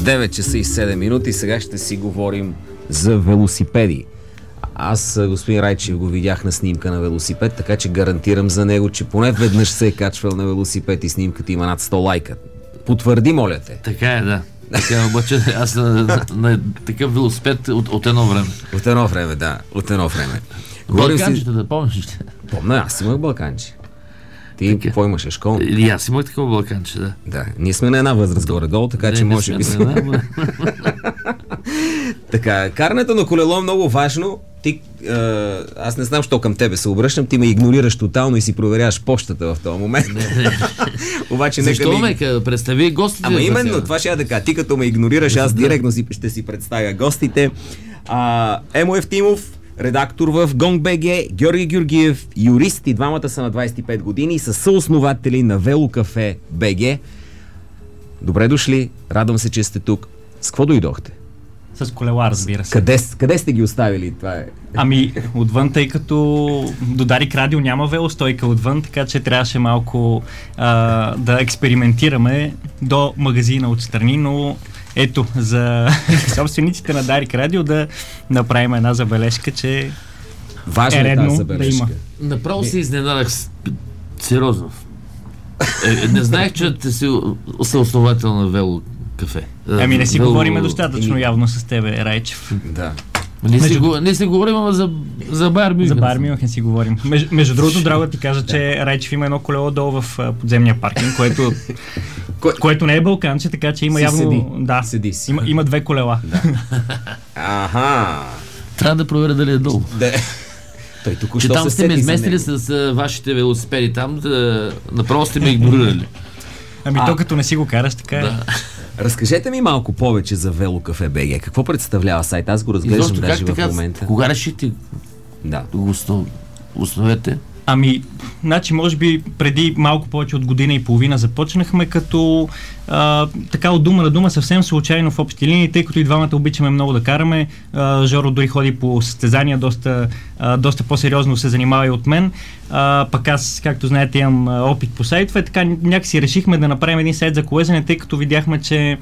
9 часа и 7 минути. Сега ще си говорим за велосипеди. Аз, господин Райчев, го видях на снимка на велосипед, така че гарантирам за него, че поне веднъж се е качвал на велосипед и снимката има над 100 лайка. Потвърди, моля те. Така е, да. Така, обаче аз на такъв велосипед от едно време. От едно време, да. От едно време. Балканчета, да помниш ли? Помня, аз имах балканче. Ти какво имаше? Школа? И аз имах такова балканче, да. Да, ние сме на една възраст горе-долу, така че може би... Така, карането на колело е много важно. Ти, аз не знам, що към тебе се обръщам, ти ме игнорираш тотално и си проверяваш почтата в този момент. Обаче, защо ме представи гостите? Ама именно, това ще я да кажа. Ти като ме игнорираш, аз директно ще си представя гостите. Емо Евтимов, редактор в Gong.bg, Георги Георгиев, юрист, и двамата са на 25 години и са съоснователи на Велокафе БГ. Добре дошли, радвам се, че сте тук. С какво дойдохте? С колела, разбира се. Къде сте ги оставили? Това е. Ами, отвън, тъй като до Дарик Радио няма велостойка отвън, така че трябваше малко да експериментираме до магазина отстрани, но ето, за собствениците на Дарик Радио да направим една забележка, че важна е редно да има. Направо се изненадах сериозно. Не знаех, че ти си съосновател на Велокафе. Ами не си говориме достатъчно явно с тебе, Райчев. Да. Не си говорим, ама за Байер Мюнхен. За Байер Мюнхен си говорим. Между другото, драго да ти кажа, че Райчев има едно колело долу в подземния паркинг, което не е балканче, така че има явно... Седи. Да, Седи. Има две колела. Да. Аха. Трябва да проверя дали е долу. Той тук че там сте ме изместили с вашите велосипеди там, направо сте ме игнорирали. Ами то като не си го караш, така е. Да. Разкажете ми малко повече за Велокафе БГ. Какво представлява сайт? Аз го разглеждам даже в момента. Кога решите да го основете? Ами, значи, може би преди малко повече от година и половина започнахме като така от дума на дума, съвсем случайно в общи линии, тъй като и двамата обичаме много да караме. Жоро дори ходи по състезания, доста по-сериозно се занимава и от мен. Пък аз, както знаете, имам опит по сайтове, така някакси решихме да направим един сайт за колезене, тъй като видяхме, че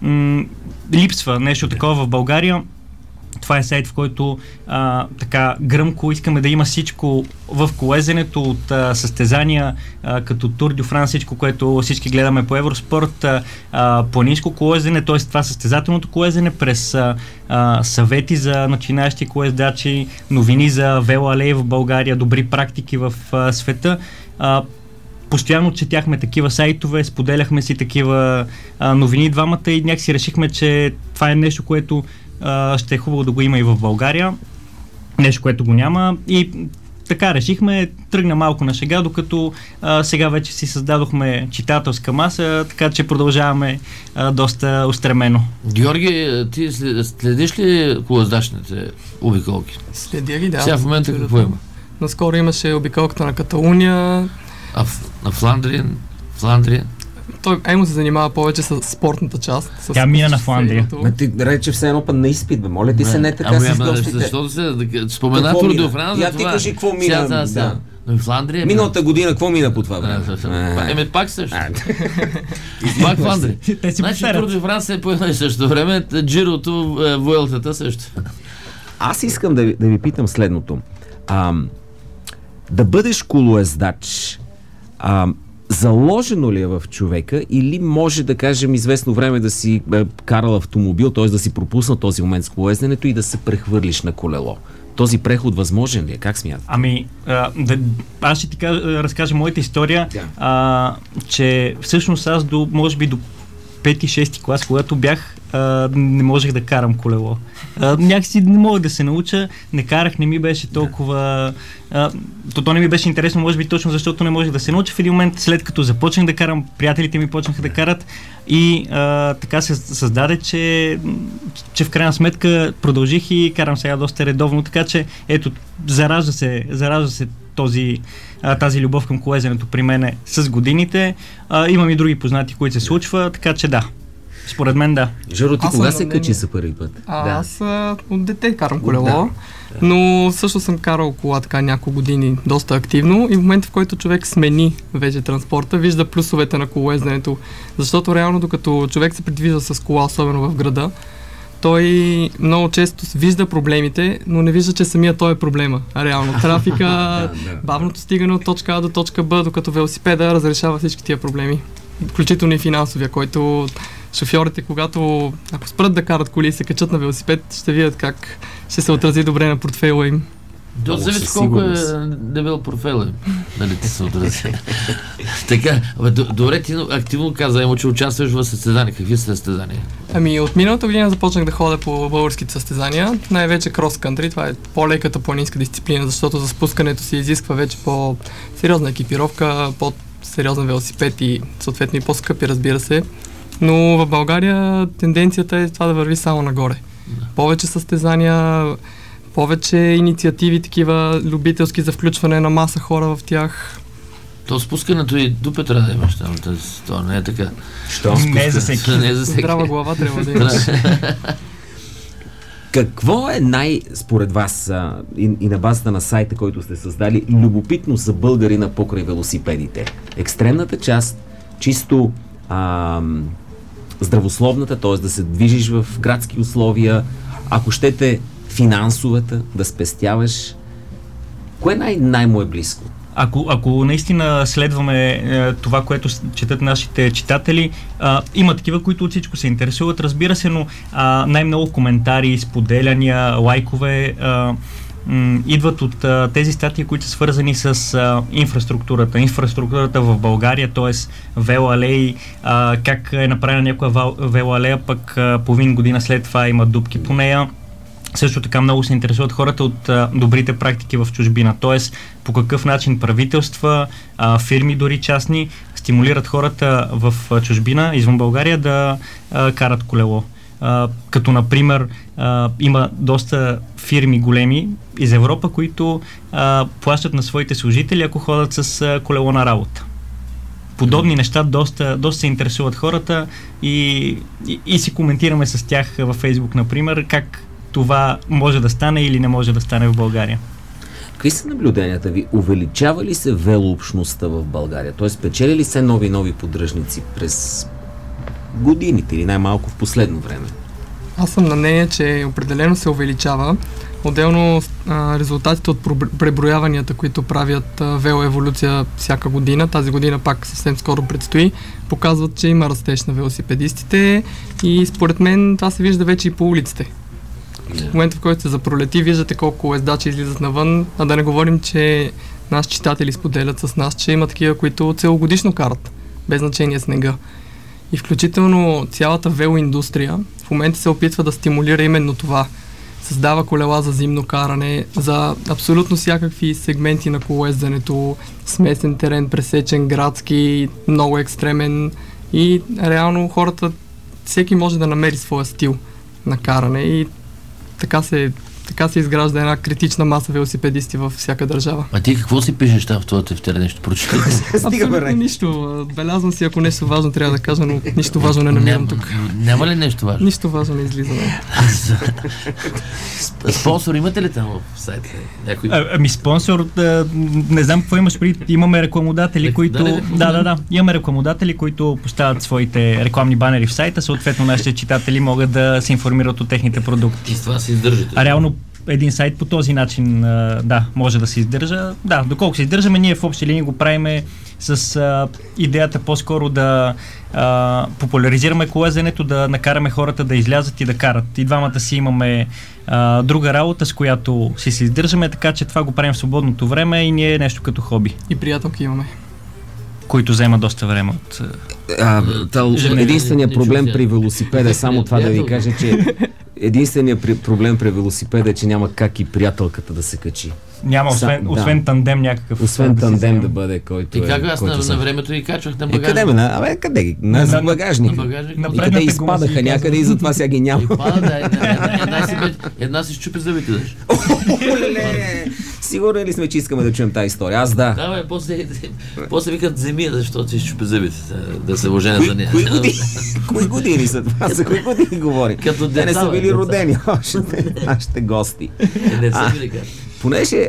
липсва нещо такова в България. Това е сайт, в който така гръмко искаме да има всичко в колезенето, от състезания като Тур дю Франс, всичко, което всички гледаме по Евроспорт, планинско колезене, т.е. това състезателното колезене, през съвети за начинаещи колездачи, новини за велоалеи в България, добри практики в света. Постоянно четяхме такива сайтове, споделяхме си такива новини двамата и някакси решихме, че това е нещо, което ще е хубаво да го има и в България. Нещо, което го няма. И така решихме, тръгна малко на шега, докато сега вече си създадохме читателска маса, така че продължаваме доста устремено. Георги, ти следиш ли колездачните обиколки? Следя ги, да. Сега в момента какво има? Наскоро имаше обиколката на Каталуния. На Фландрия? Той Емо се занимава повече с спортната част. Тя мина на Фландрия. Ти рече все едно път на изпит, бе. Моля ти се не така с гостите. Защото се спомена Тур дю Франс за това. Я ти кажи какво мина. Но Фландрия... Миналата година какво мина по това време? Пак също. Пак Фландрия. Значи Тур дю Франс е по едно и също време, Джирото, Vuelтата също. Аз искам да ви питам следното. Да бъдеш колоездач, заложено ли е в човека или може да кажем известно време да си карал автомобил, т.е. да си пропуснал този момент с колезненето и да се прехвърлиш на колело? Този преход възможен ли е? Как смятате? Ами, аз ще ти разкажа моята история, че всъщност аз може би до 5-6 клас, когато бях, не можех да карам колело. Някакси не мога да се науча, не карах, не ми беше толкова... То не ми беше интересно, може би точно защото не можех да се науча. В един момент, след като започнах да карам, приятелите ми почнаха да карат и така се създаде, че в крайна сметка продължих и карам сега доста редовно, така че ето, заражда се тази любов към колезенето при мене с годините. Имам и други познати, които се случва, така че да. Според мен да. Жоро, ти Аз кога съм се на качи мнение. за първи път? Аз от дете карам колело, но също съм карал кола така няколко години доста активно и в момента, в който човек смени вече транспорта, вижда плюсовете на колоезденето. Защото реално, докато човек се придвижва с кола, особено в града, той много често вижда проблемите, но не вижда, че самия той е проблема. А реално трафика, бавното стигане от точка А до точка Б, докато велосипеда разрешава всички тия проблеми. Включително и финансовия, който шофьорите, когато ако спрат да карат коли и се качат на велосипед, ще видят как ще се отрази добре на портфейла им. До зависи колко е дебел профила, нали ти се отрази. Така, добре, ти активно каза, че участваш в състезания. Какви са състезания? Ами от миналата година започнах да ходя по българските състезания, най-вече крос-кантри, това е по-леката планинска дисциплина, защото за спускането се изисква вече по-сериозна екипировка, по-сериозен велосипед и съответно и по-скъпи, разбира се. Но в България тенденцията е това да върви само нагоре. Повече състезания, повече инициативи, такива любителски за включване на маса хора в тях. То спускането и дупе трябва да имаш там. Това не е така. Що? Не е за всеки. Не е за всеки. Здрава глава трябва да имаш. Какво е според вас и на базата на сайта, който сте създали, любопитно за българина покрай велосипедите? Екстремната част, чисто здравословната, т.е. да се движиш в градски условия, ако щете финансовата, да спестяваш, кое най-му е близко? Ако наистина следваме това, което четат нашите читатели, има такива, които от всичко се интересуват, разбира се, но най-много коментари, споделяния, лайкове идват от тези статии, които са свързани с инфраструктурата. Инфраструктурата в България, т.е. велоалеи, как е направена някоя велоалея, пък половин година след това има дупки по нея. Също така много се интересуват хората от добрите практики в чужбина, т.е. по какъв начин правителства, фирми дори частни, стимулират хората в чужбина, извън България, да карат колело. Като например има доста фирми големи из Европа, които плащат на своите служители, ако ходят с колело на работа. Подобни неща доста се интересуват хората и си коментираме с тях във Фейсбук, например, как това може да стане или не може да стане в България. Какви са наблюденията ви? Увеличава ли се велообщността в България? Т.е. печели ли се нови поддръжници през годините или най-малко в последно време? Аз съм на мнение, че определено се увеличава. Отделно резултатите от преброяванията, които правят велоеволюция всяка година, тази година пак съвсем скоро предстои, показват, че има растеж на велосипедистите и според мен това се вижда вече и по улиците. В момента, в който се запролети, виждате колко ездачи излизат навън, а да не говорим, че наши читатели споделят с нас, че има такива, които целогодишно карат, без значение снега. И включително цялата велоиндустрия в момента се опитва да стимулира именно това. Създава колела за зимно каране, за абсолютно всякакви сегменти на колоезденето, смесен терен, пресечен, градски, много екстремен и реално хората, всеки може да намери своя стил на каране и така се изгражда една критична маса велосипедисти във всяка държава. А ти какво си пишеш там в това тефтер? Нещо прочитай? Абсолютно нищо. Белязвам си, ако нещо важно трябва да кажа, но нищо важно не намирам тук. Няма ли нещо важно? Нищо важно не излиза. Спонсор имате ли там в сайта? Ами спонсор, не знам какво имаш преди. Имаме рекламодатели, които... Да. Имаме рекламодатели, които поставят своите рекламни банери в сайта, съответно нашите читатели могат да се информират от техните продукти. И с това се издържате. А реално един сайт по този начин, може да се издържа. Да, доколко се издържаме, ние в общи линии го правиме с идеята по-скоро да популяризираме колезенето, да накараме хората да излязат и да карат. И двамата си имаме друга работа, с която си се издържаме, така че това го правим в свободното време и ние е нещо като хоби. И приятелки имаме. Които взема доста време от... Единственият проблем при велосипеда е само това да ви кажа, че единственият проблем при велосипеда е, че няма как и приятелката да се качи. Няма, освен тандем някакъв. Освен тандем да бъде, който е... И как аз на времето ги качвах на багажник? Къде ги? На багажник. И къде изпадаха някъде и затова сега ги няма. Една си щупи зъбите. Сигурни ли сме, че искаме да чуем тази история? Аз да. Да, бе, после викат земи, защото си щупи зъбите, да се оженя за нея. Кои години са това? За кои години говори? Като те не са били родени още нашите гости. Не са били как. Понеже,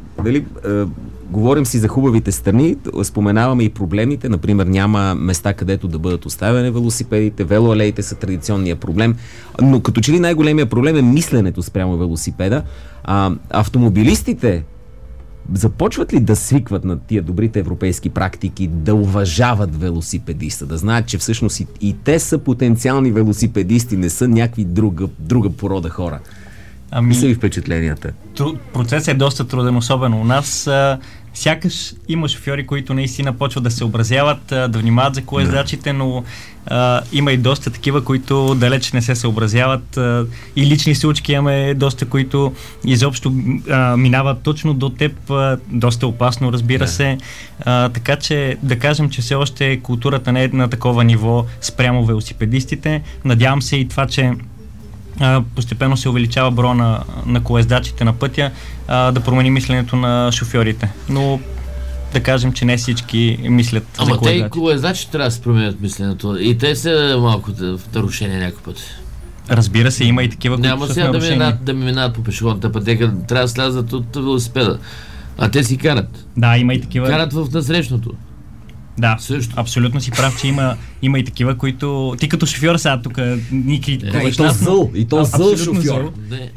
говорим си за хубавите страни, споменаваме и проблемите, например няма места, където да бъдат оставени велосипедите, велоалеите са традиционния проблем, но като че ли най-големия проблем е мисленето спрямо велосипеда. Автомобилистите започват ли да свикват на тия добрите европейски практики, да уважават велосипедиста, да знаят, че всъщност и те са потенциални велосипедисти, не са някакви друга порода хора? Са ли впечатленията? Процесът е доста труден, особено у нас. Сякаш има шофьори, които наистина почват да се съобразяват, да внимават за колездачите, но има и доста такива, които далеч не се съобразяват. И лични случки имаме доста, които изобщо минават точно до теб. Доста опасно, разбира се. Така че да кажем, че все още културата не е на такова ниво спрямо велосипедистите. Надявам се и това, че постепенно се увеличава броя на колездачите на пътя, да промени мисленето на шофьорите. Но да кажем, че не всички мислят за колездачи. Ама те и колездачи трябва да се променят мисленето. И те са малко в нарушение някой път. Разбира се, има и такива, които няма са в нарушение. Няма сега да минават по пешеходната пътека, трябва да слязат от велосипеда. А те си карат. Да, има и такива. Карат в насрещното. Да, също. Абсолютно си прав, че има и такива, които... Ти като шофьор сега тук ни критикуваш. И то зъл шофьор.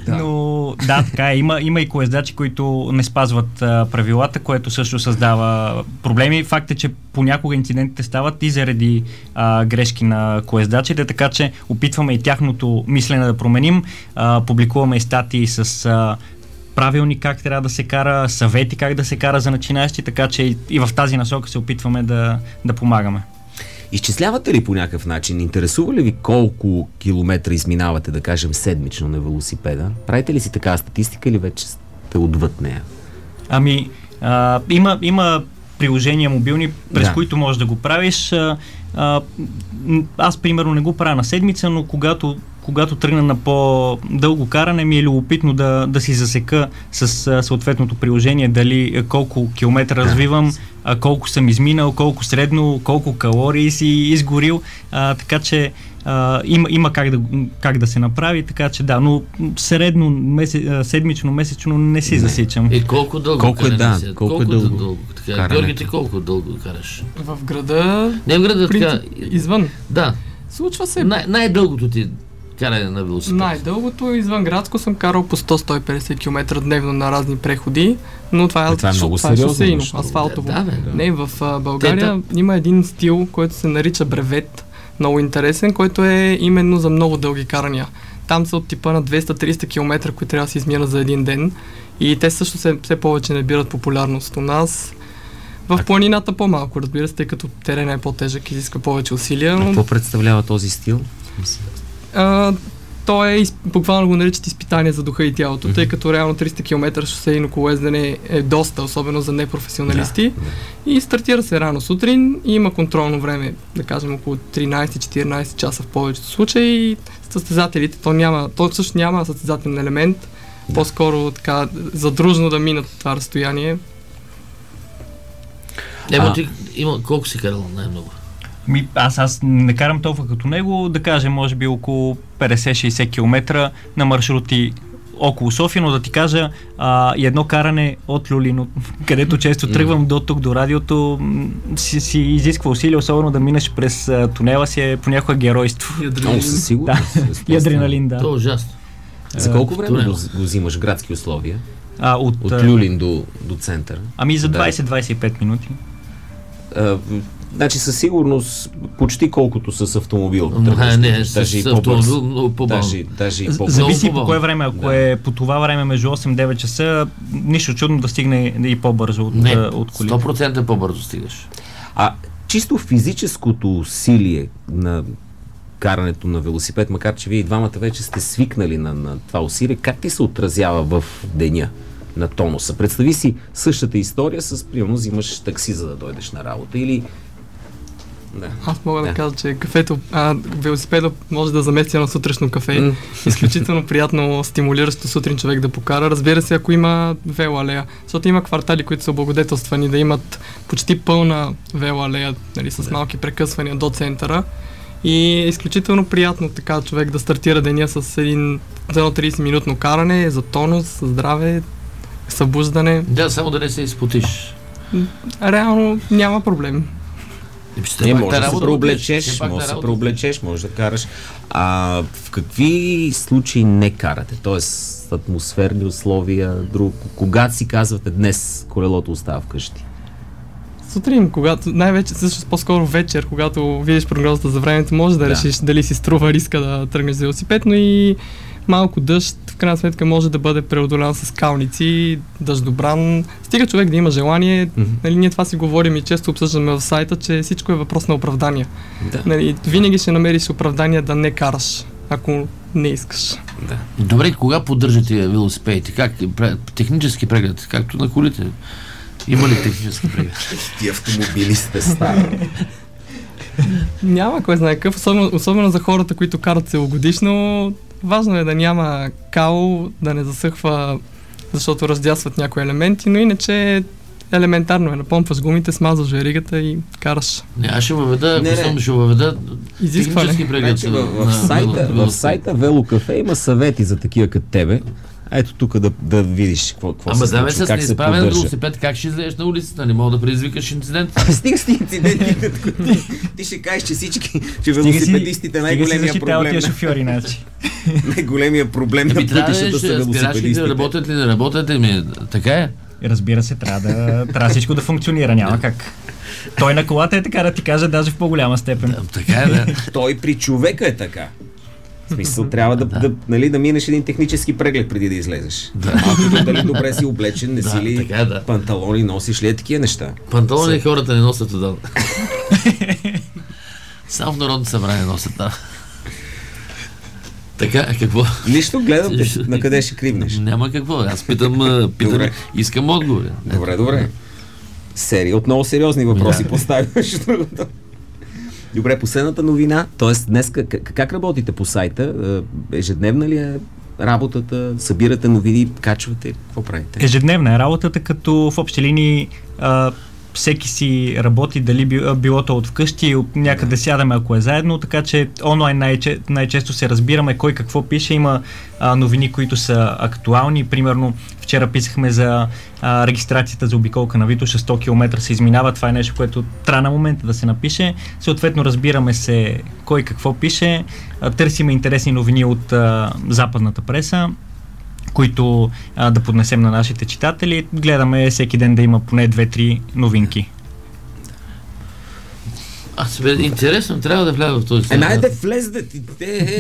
Но да, така е. Има и колездачи, които не спазват правилата, което също създава проблеми. Факт е, че понякога инцидентите стават и заради грешки на колездачите, така че опитваме и тяхното мислене да променим. Публикуваме и статии с правилни как трябва да се кара, съвети как да се кара за начинаещи, така че и в тази насока се опитваме да помагаме. Изчислявате ли по някакъв начин? Интересува ли ви колко километра изминавате, да кажем, седмично на велосипеда? Правите ли си такава статистика или вече сте отвъд нея? Ами, има приложения мобилни, през които можеш да го правиш. Аз, примерно, не го правя на седмица, но когато тръгна на по-дълго каране, ми е любопитно да си засека с съответното приложение дали колко километра развивам, колко съм изминал, колко средно, колко калории си изгорил, така че има как да се направи, така че да, но средно, седмично, месечно не си засичам. И колко дълго колко е дълго? Георги, ти колко дълго караш? В града? Не в града, така. Извън? Да. Случва се. Най-дългото ти каране на велосипед? Най-дългото извън градско съм карал по 100-150 км дневно на разни преходи, но това е много сериозно. Асфалтово. Не, в България има един стил, който се нарича бревет, много интересен, който е именно за много дълги карания. Там са от типа на 200-300 км, които трябва да се изминат за един ден и те също все повече набират популярност у нас. В планината по-малко, разбира се, тъй като терена е по-тежък, изиска повече усилия. Но... Какво представлява този стил? То е, буквално го наричат изпитание за духа и тялото, тъй като реално 300 км шосейно колездене е доста, особено за непрофесионалисти. И стартира се рано сутрин и има контролно време, да кажем около 13-14 часа в повечето случаи и състезателите, то всъщност няма състезателен елемент, по-скоро така задружно да минат това разстояние. Колко си карал най-много? Аз не карам толкова като него, да кажем, може би около 50-60 км на маршрути около София, но да ти кажа и едно каране от Люлин, където често тръгвам до тук, до радиото, си изисква усилия, особено да минеш през тунела си е понякога геройство. И адреналин, да. Това е ужасно. За колко време го взимаш градски условия? От Люлин до центъра? Ами за 20-25 минути. Значи със сигурност почти колкото с автомобил. Не, с автомобил много по-бавно. Даже и по-бавно. Зависи по кое време. Ако е по това време между 8-9 часа, нищо чудно да стигне и по-бързо от колите. 100% по-бързо стигаш. Чисто физическото усилие на карането на велосипед, макар че вие и двамата вече сте свикнали на това усилие, как ти се отразява в деня на тонуса? Представи си същата история с, примерно, взимаш такси, за да дойдеш на работа или Да. Аз мога да кажа, че велосипеда може да замести на сутрешно кафе. Изключително приятно, стимулиращо сутрин човек да покара. Разбира се, ако има велоалея. Защото има квартали, които са облагодетелствани да имат почти пълна велоалея, нали, с малки прекъсвания до центъра. И е изключително приятно така човек да стартира деня с едно 30-минутно каране за тонус, здраве, събуждане. Да, само да не се изпотиш. Реално няма проблем. Може да се преоблечеш, може да караш. В какви случаи не карате? Тоест атмосферни условия, друго. Когато си казвате днес колелото остава вкъщи? Сутрин, когато, най-вече, също по-скоро вечер, когато видиш прогнозата за времето, може да решиш дали си струва риска да тръгнеш за велосипед, но и малко дъжд, в крайна сметка може да бъде преодолян с калници, дъждобран. Стига човек да има желание. Нали, ние това си говорим и често обсъждаме в сайта, че всичко е въпрос на оправдание. Да. Нали, винаги ще намериш оправдание да не караш, ако не искаш. Да. Добре, кога поддържате велосипедите? Как? Технически преглед, както на колите? Има ли технически преглед? Ти автомобили сте стари. Няма кой знае какъв, особено за хората, които карат целогодишно. Важно е да няма кал, да не засъхва, защото раздясват някои елементи, но иначе елементарно е. Напомпваш гумите, смазваш веригата и караш. Аз ще въведа технически преглед. В сайта Велокафе има съвети за такива като тебе. Ето тук да видиш какво се случва, как се поддържа. С неизправен велосипед, как ще излезеш на улицата? Не мога да предизвикаш инцидент. Стига с инциденти, ти ще кажеш, че велосипедистите най-големия проблем. Тия шофьори, значи. Най-големия проблем на пътищата са велосипедистите. Работят ли, не работят ли? Така е? Разбира се, трябва всичко да функционира, няма как. Той на колата е така да ти кажа, даже в по-голяма степен. Така е, да. Той при човека е така. В смисъл, трябва да минеш един технически преглед преди да излезеш. Дали добре си облечен, не си ли панталони, носиш ли е такива неща? Панталони хората не носят отдавна. Само в Народното събрание носят там. Така, какво? Нищо, гледам на къде ще кривнеш. Няма какво, аз питам, искам отговори. Добре. Отново сериозни въпроси поставяш. Добре, последната новина, т.е. днес как работите по сайта? Ежедневна ли е работата? Събирате новини, качвате? Какво правите? Ежедневна е работата, като в общи линии всеки си работи, дали било то от вкъщи, от някъде сядаме, ако е заедно, така че онлайн най-често се разбираме кой какво пише. Има новини, които са актуални. Примерно, вчера писахме за регистрацията за обиколка на Витоша, 100 км се изминава. Това е нещо, което трябва на момента да се напише. Съответно, разбираме се кой какво пише. Търсиме интересни новини от западната преса, които да поднесем на нашите читатели. Гледаме всеки ден да има поне 2-3 новинки. Интересно, трябва да вляза в този сайт. Найде влез да ти...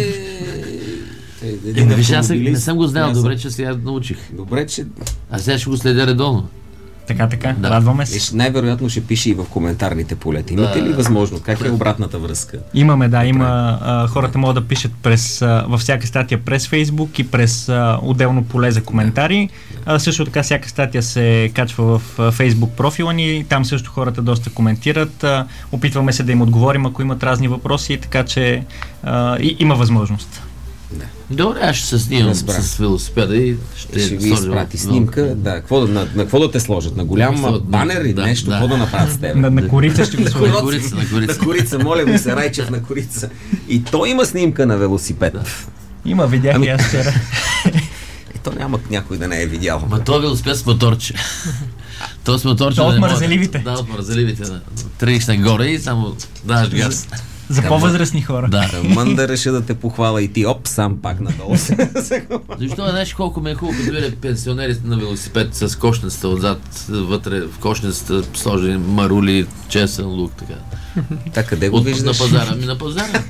Виж, аз не съм го знал, добре, че сега научих. Добре, че... А сега ще го следя редовно. Така, радваме се. Най-вероятно ще пише и в коментарните полета. Имате ли възможно? Как е обратната връзка? Имаме, има. Хората могат да пишат във всяка статия през Фейсбук и през отделно поле за коментари. Също така всяка статия се качва в Фейсбук профила ни. Там също хората доста коментират. Опитваме се да им отговорим, ако имат разни въпроси, така че има възможност. Добре, аз ще се снимам с велосипеда и ще ви изпрати снимка. На какво да те сложат? На голям банер и нещо? Какво да направят с теб? На корица ще го сложат. На корица, моля ви се, Райчев на корица. И то има снимка на велосипед. Има, видях и аз вчера. То няма някой да не е видял. Ма то велосипед с моторче. То с моторче. От мързеливите. Да, от мързеливите. Тръгнеш нагоре и само даваш газ. За по-възрастни хора. Да. Мън да реша да те похвала и ти, сам пак надолу. Защо знаеш колко ме е хубаво, като видя пенсионерите на велосипед с кошницата отзад, вътре в кошницата сложени марули, чесън лук, така. Къде го виждаш? На пазара. На пазара.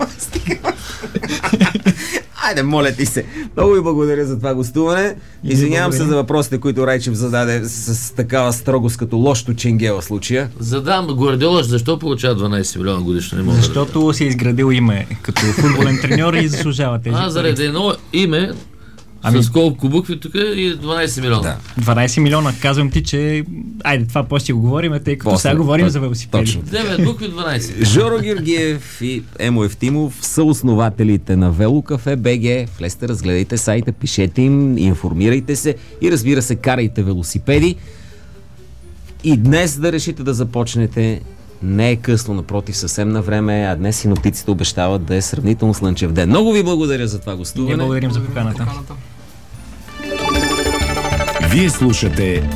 Айде, моля ти се. Много ви благодаря за това гостуване. Извинявам се за въпросите, които Райчев зададе с такава строгост, като лошото ченгела случая. Задам Гвардиола, защо получава 12 милиона годишно? Не мога. Защото си е изградил име като футболен треньор и заслужава тези. Заради едно име С колко букви тук и 12 милиона. Да. 12 милиона. Казвам ти, че... Айде, това после ще го говорим, тъй като сега говорим за велосипеди. Точно. 9 букви, 12. Жоро Георгиев и Емо Евтимов са основателите на Велокафе БГ. Влезте, разгледайте сайта, пишете им, информирайте се и разбира се, карайте велосипеди. И днес да решите да започнете, не е късно, напротив, съвсем на време, а днес синоптиците обещават да е сравнително слънчев ден. Много ви благодаря за това гостуване. Ние благодарим за поканата. Вие слушате